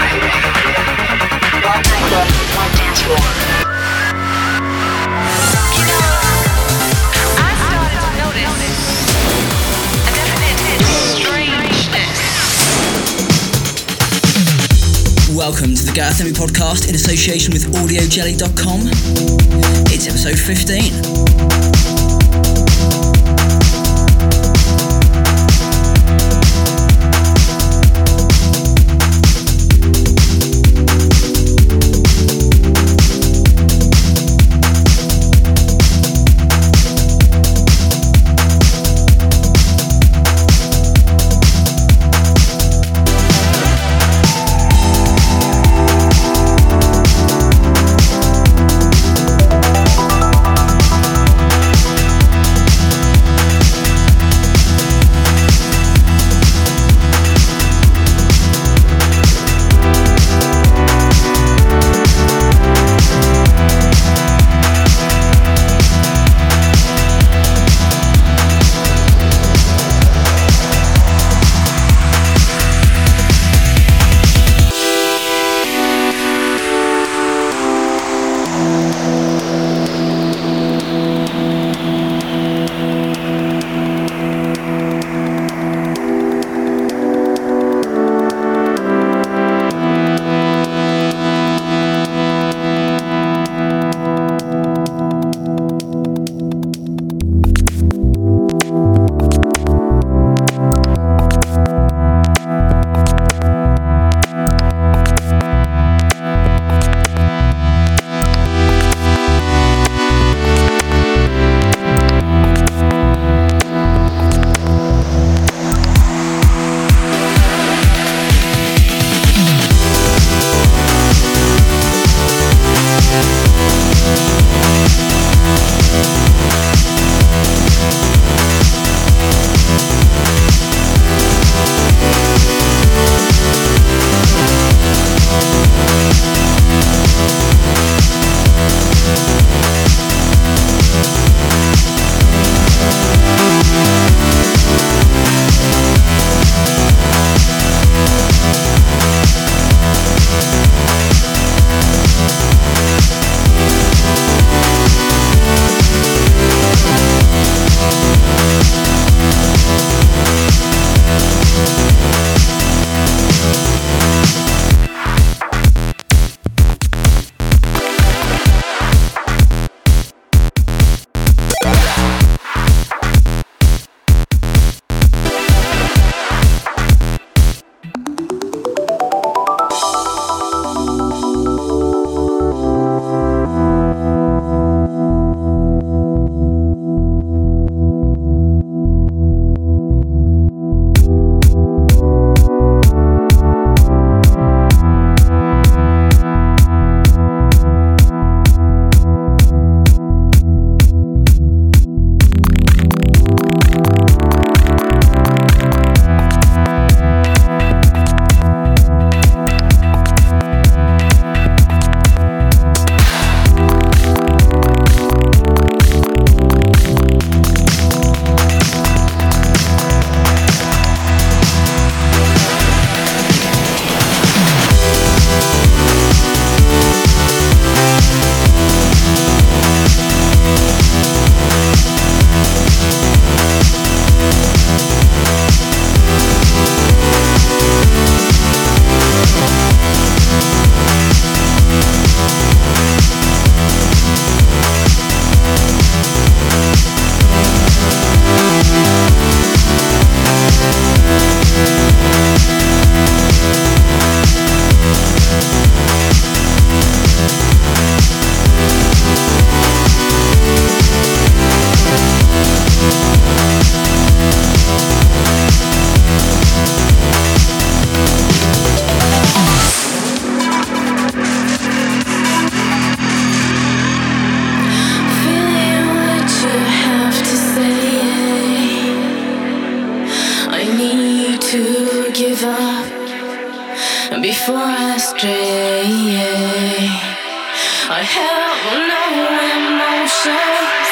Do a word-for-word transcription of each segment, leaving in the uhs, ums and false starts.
One nightclub, one dance floor. You know, I started to notice a definite strangeness. Welcome to the Gareth podcast in association with audio jelly dot com. It's episode fifteen. before I stray. I have no emotions.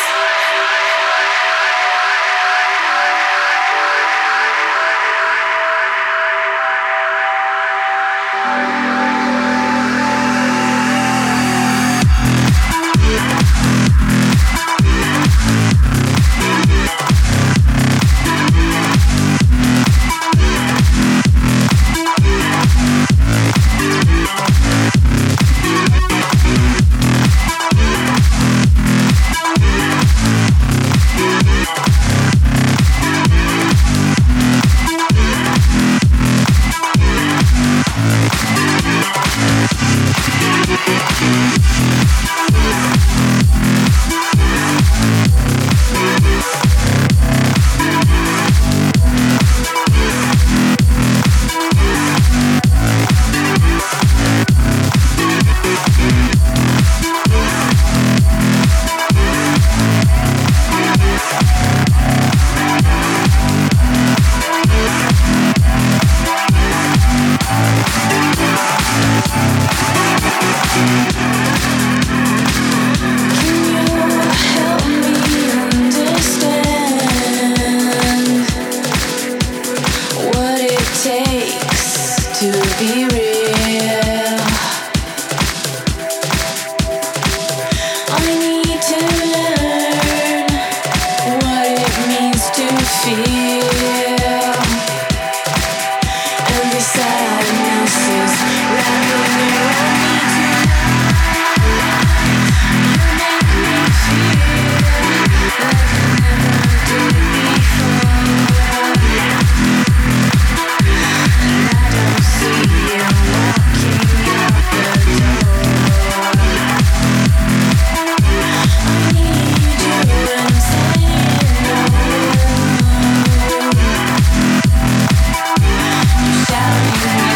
takes to be real. I need to learn what it means to feel. And the sadness is wrapping around me tonight. You make me feel like I never did before. And I don't see you walking out the door. I need you and I'm saying no. You're shouting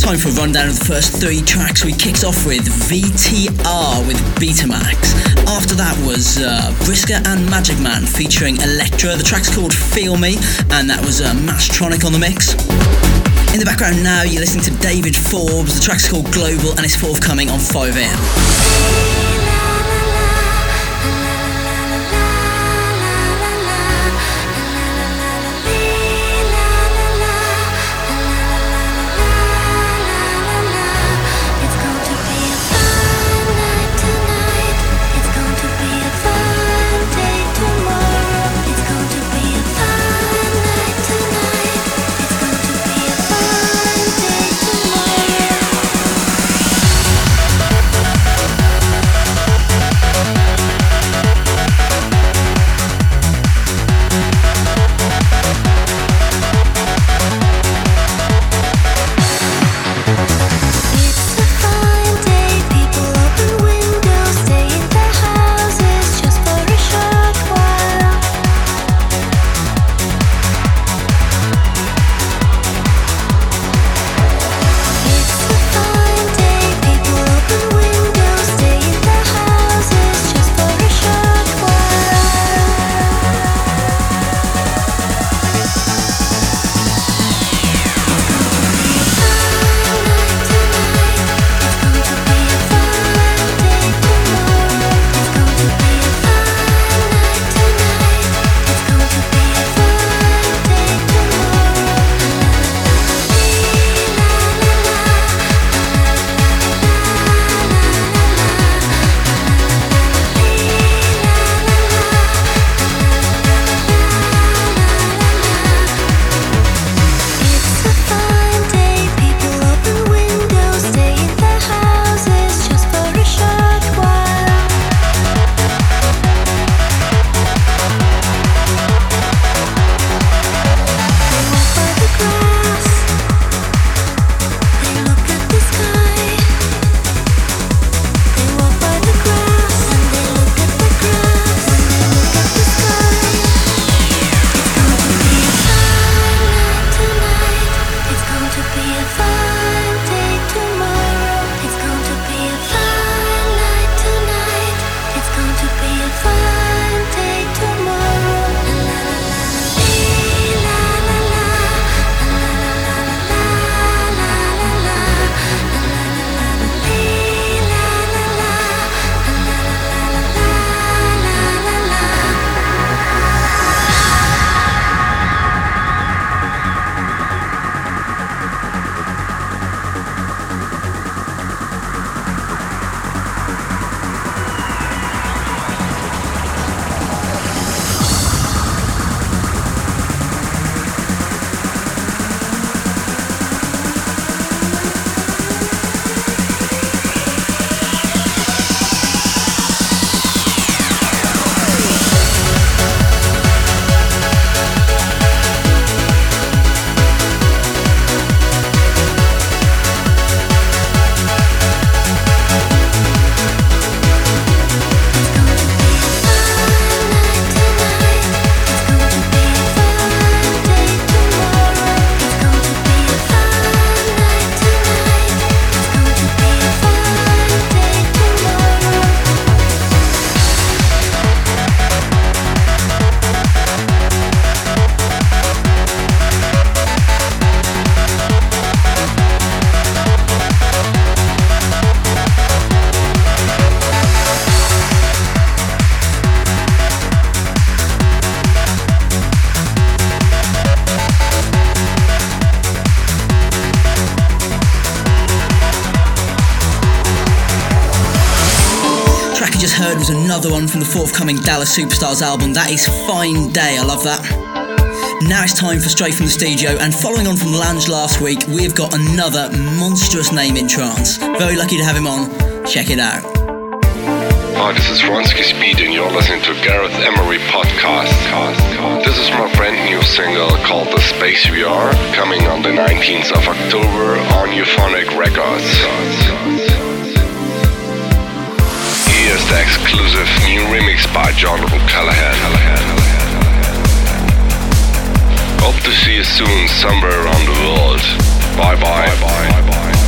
Time for a rundown of the first three tracks. We kicked off with V T R with Betamax. After that was uh, Brisker and Magic Man featuring Electra. The track's called Feel Me, and that was uh, Mastronic on the mix. In the background now, you're listening to David Forbes. The track's called Global and it's forthcoming on five A M. Heard was another one from the forthcoming Dallas Superstars album. That is Fine Day, I love that. Now it's time for Straight from the Studio, and following on from Lange last week, we've got another monstrous name in trance. Very lucky to have him on. Check it out. Hi, this is Ronski Speed and you're listening to Gareth Emery Podcast. This is my brand new single called The Space We Are, coming on the nineteenth of October on Euphonic Records. Here's the exclusive new remix by John O'Callaghan. Hope to see you soon somewhere around the world. Bye bye. Bye bye.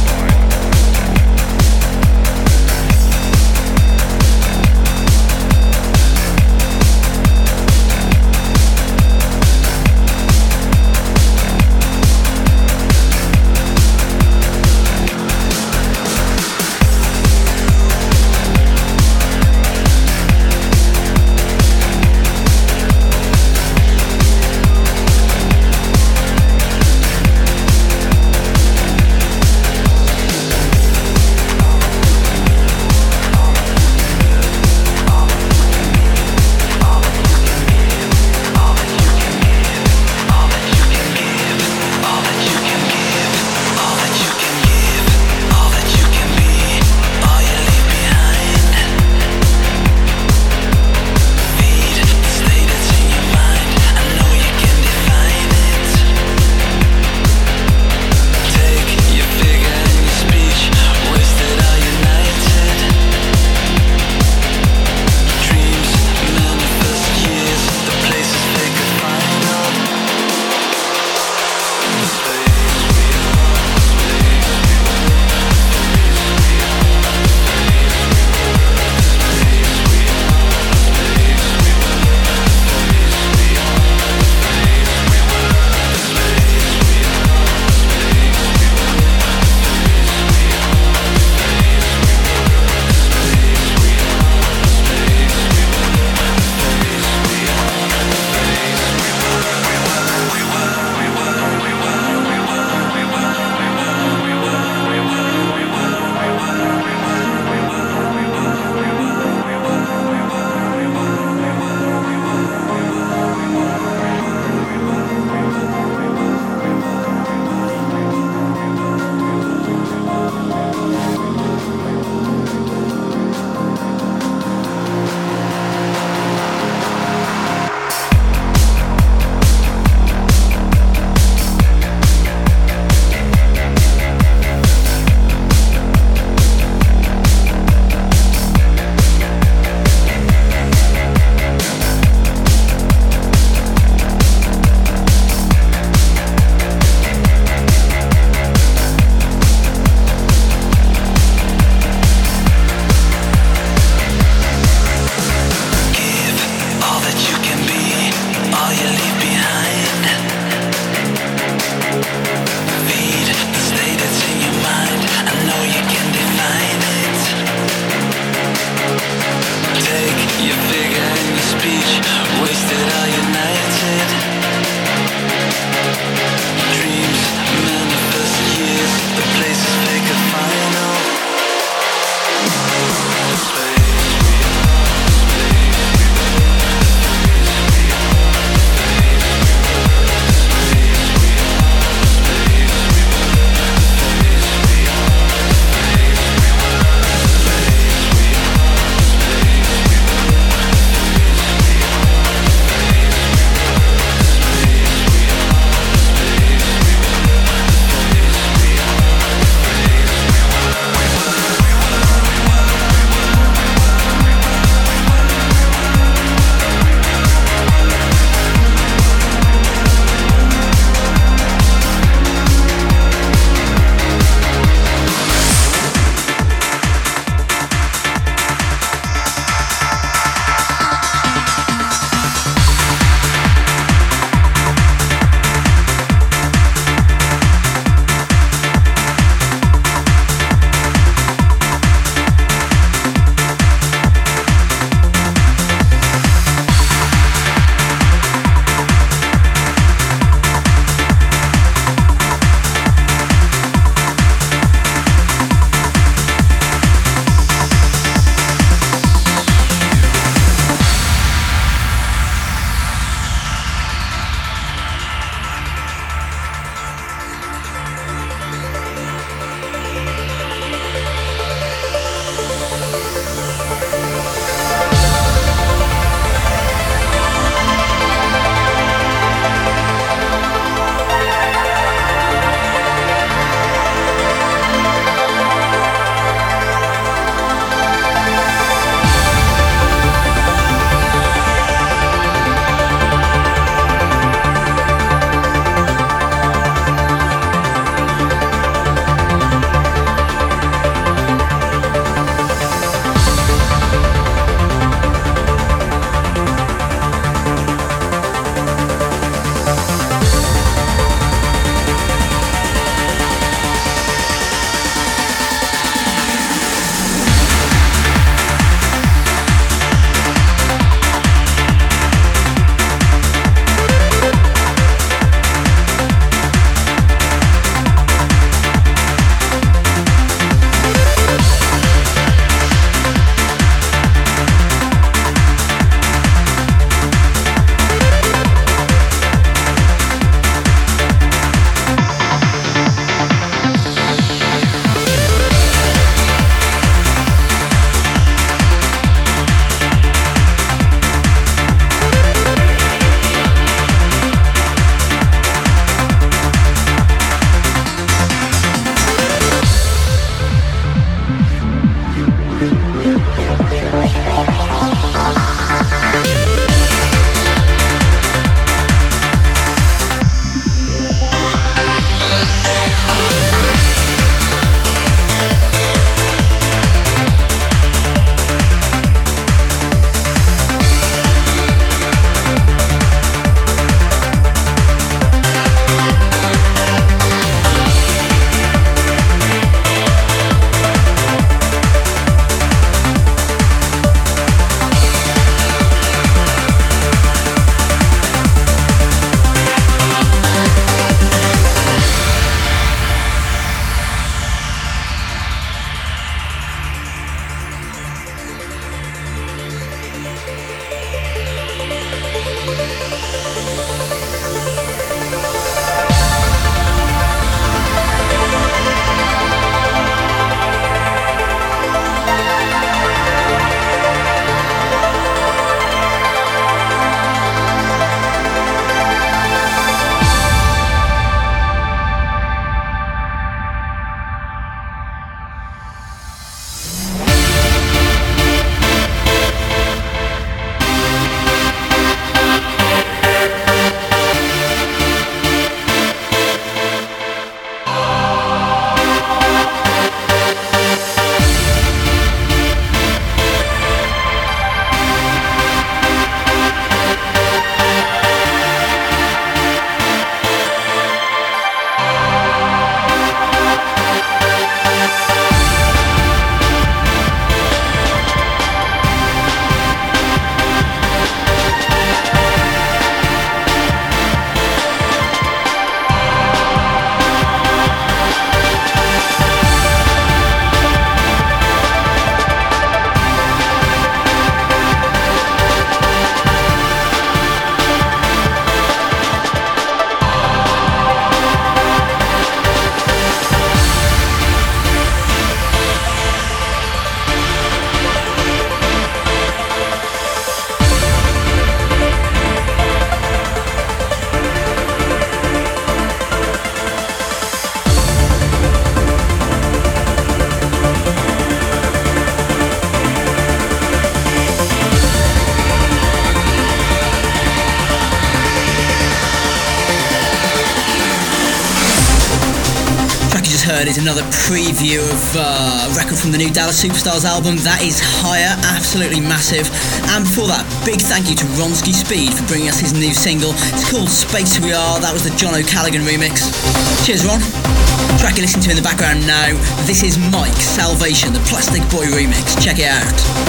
heard is another preview of uh, a record from the new Dallas Superstars album. That is Higher, absolutely massive. And before that, big thank you to Ronski Speed for bringing us his new single. It's called Space We Are. That was the John O'Callaghan remix. Cheers, Ron. Track you're listening to in the background now, this is Mike Salvation, the Plastic Boy remix. Check it out.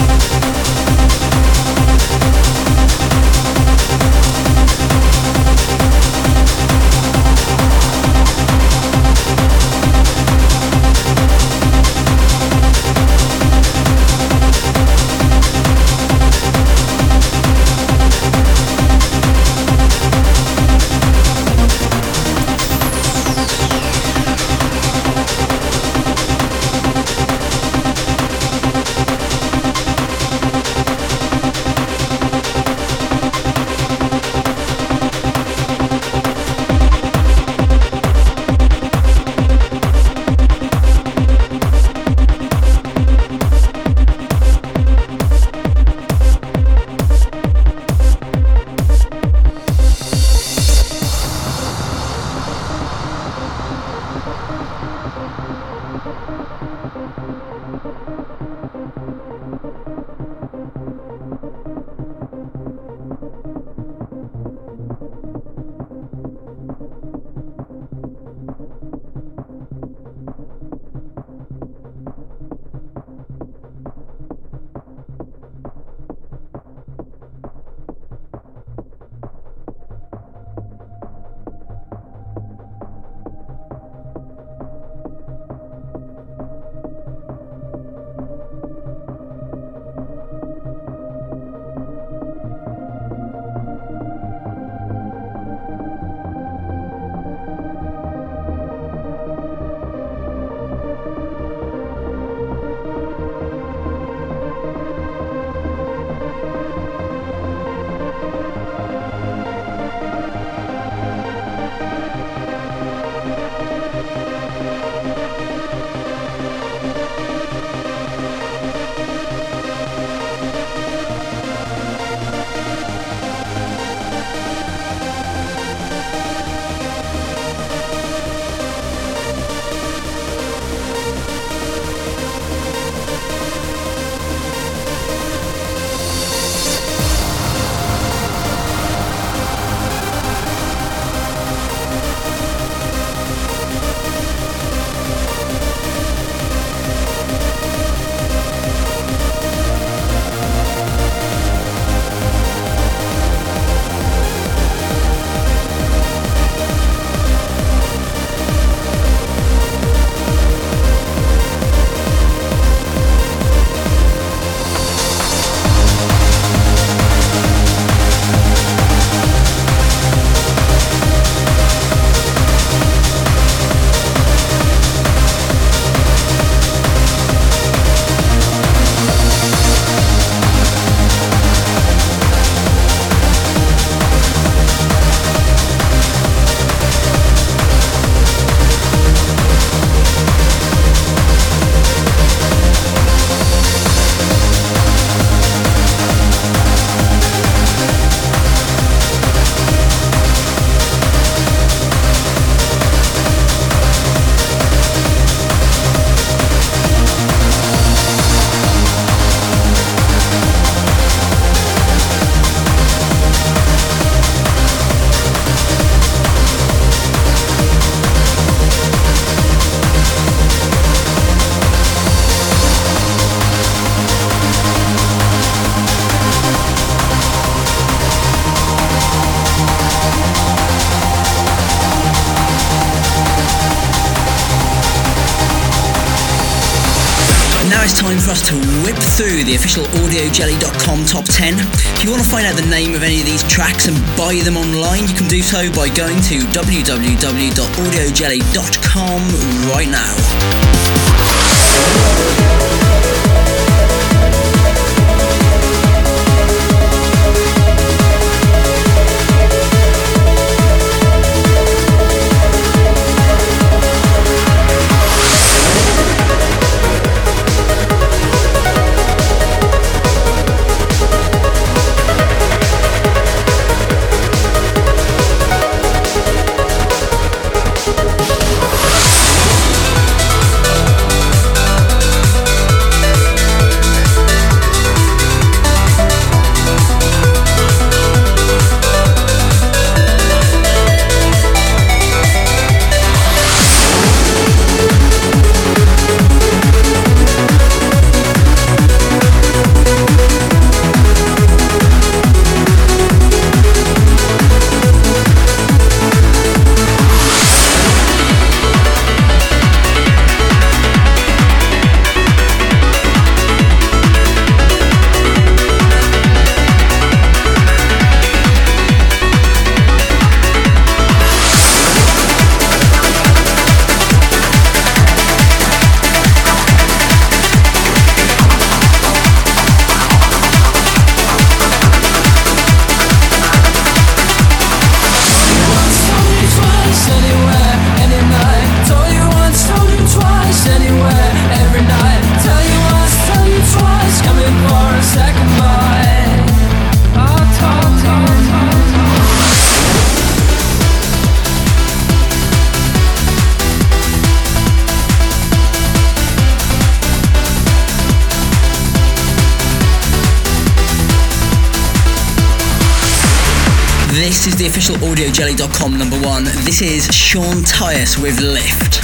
Time for us to whip through the official audio jelly dot com top ten. If you want to find out the name of any of these tracks and buy them online, you can do so by going to w w w dot audio jelly dot com right now. This is the official audio jelly dot com number one. This is Sean Tyas with Lift.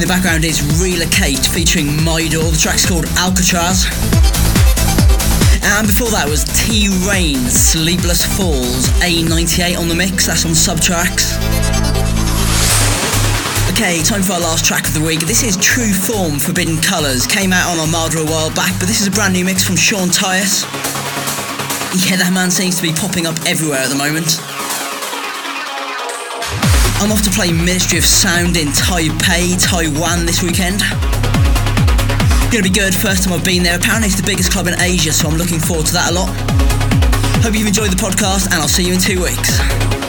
background is Relocate featuring Mydor. The track's called Alcatraz. And before that was T-Rain's Sleepless Falls, A ninety-eight on the mix. That's on Subtracks. Okay, time for our last track of the week. This is True Form, Forbidden Colours. Came out on Armada a while back, but this is a brand new mix from Sean Tyas. Yeah, that man seems to be popping up everywhere at the moment. I'm off to play Ministry of Sound in Taipei, Taiwan this weekend. Gonna be good, first time I've been there. Apparently it's the biggest club in Asia, so I'm looking forward to that a lot. Hope you've enjoyed the podcast, and I'll see you in two weeks.